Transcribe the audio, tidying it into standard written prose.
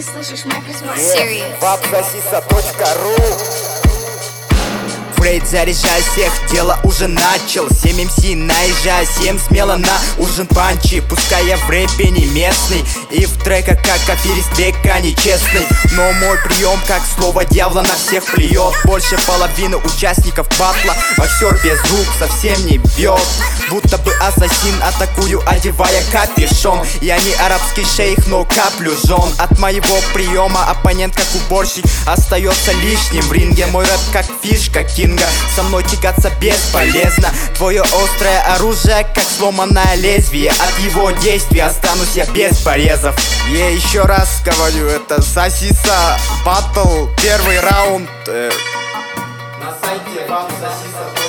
не слышишь, microphone serious. Вапсосиса.ру. Фрейд, заряжай всех, дело уже начал. 7 МС наезжай, 7 смело на ужин панчи. Пускай я в рэпе не местный и в треках как аферист века нечестный, но мой прием как слово дьявола на всех плюет. Больше половины участников батла боксер без рук совсем не бьет. Будто бы ассасин, атакую, одевая капюшон. Я не арабский шейх, но каплю жжен. От моего приема оппонент как уборщик остается лишним в ринге. Мой рэп как фишка кинга, со мной тягаться бесполезно. Твое острое оружие как сломанное лезвие, от его действий останусь я без порезов. Я еще раз говорю, это Сосиса Батл, первый раунд. На сайте Вапсосиса.